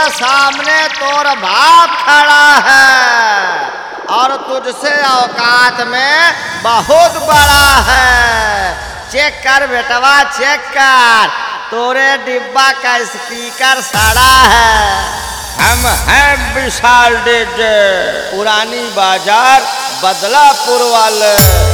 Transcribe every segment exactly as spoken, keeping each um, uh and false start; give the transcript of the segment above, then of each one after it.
सामने तोर बाप खड़ा है और तुझसे औकात में बहुत बड़ा है। चेक कर बेटवा चेक कर, तोरे डिब्बा का स्पीकर सड़ा है। हम हैं विशाल डीजे, पुरानी बाजार बदलापुर वाले।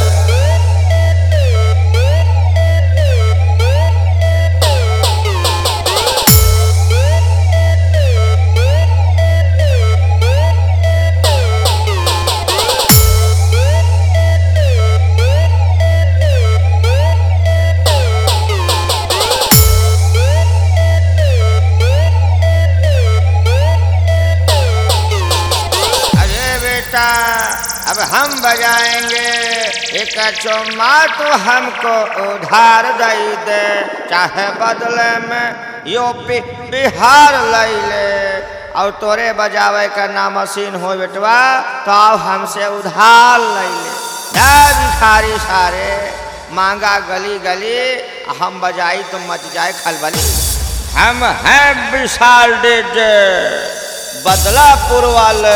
अब हम बजाएंगे एक चौमा, तो हमको उधार दे दे, चाहे बदले में यूपी बिहार ले ले। और तोरे बजावे का ना मशीन हो बेटवा, तो अब हमसे उधार ले ले। यार भिखारी सारे मांगा गली गली, हम बजाई तो मच जाए खलबली। हम हैं विशाल डीजे, बदलापुर वाले।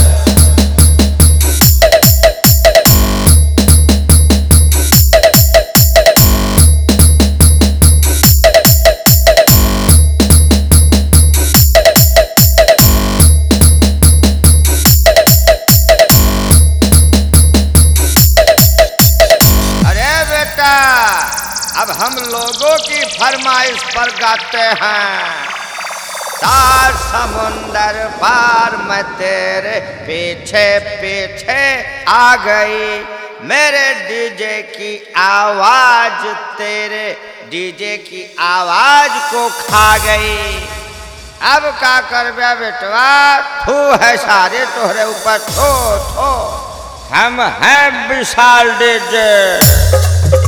अब हम लोगों की फरमाइश पर गाते हैं। सात समुंदर पार मैं तेरे पीछे पीछे आ गई, मेरे डीजे की आवाज तेरे डीजे की आवाज को खा गई। अब का कर बेटवा, थू है सारे तोहरे ऊपर थो थो। हम हैं विशाल डीजे।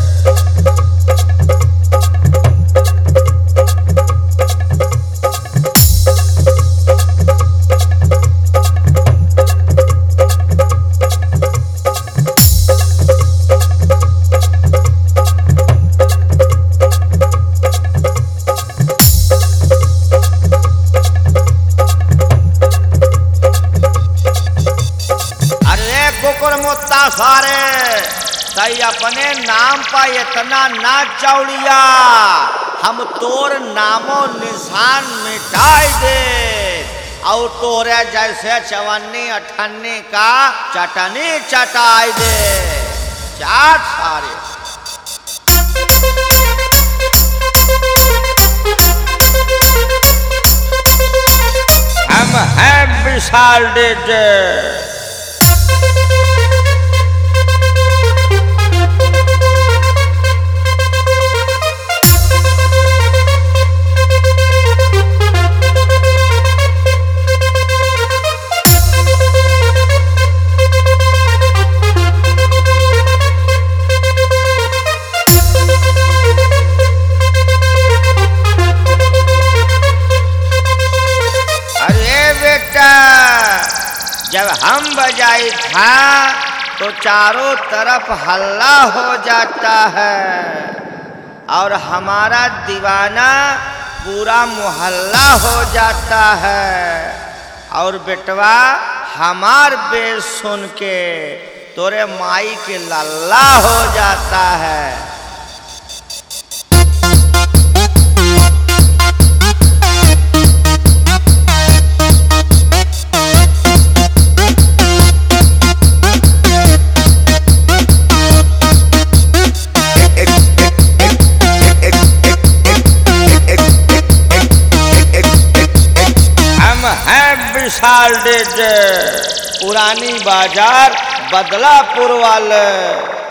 सारे तई अपने नाम पर इतना ना चौड़िया, हम तोर नामो निशान मिटाई दे और तोरे जैसे चवन्नी अठन्नी का चटनी चटाई दे। चाट सारे हम हैं विशाल डीजे। जब हम बजाई था तो चारों तरफ हल्ला हो जाता है और हमारा दीवाना पूरा मोहल्ला हो जाता है। और बेटवा हमार बेस सुन के तोरे माई के लल्ला हो जाता है। विशाल डीजे, पुरानी बाजार बदलापुर वाले।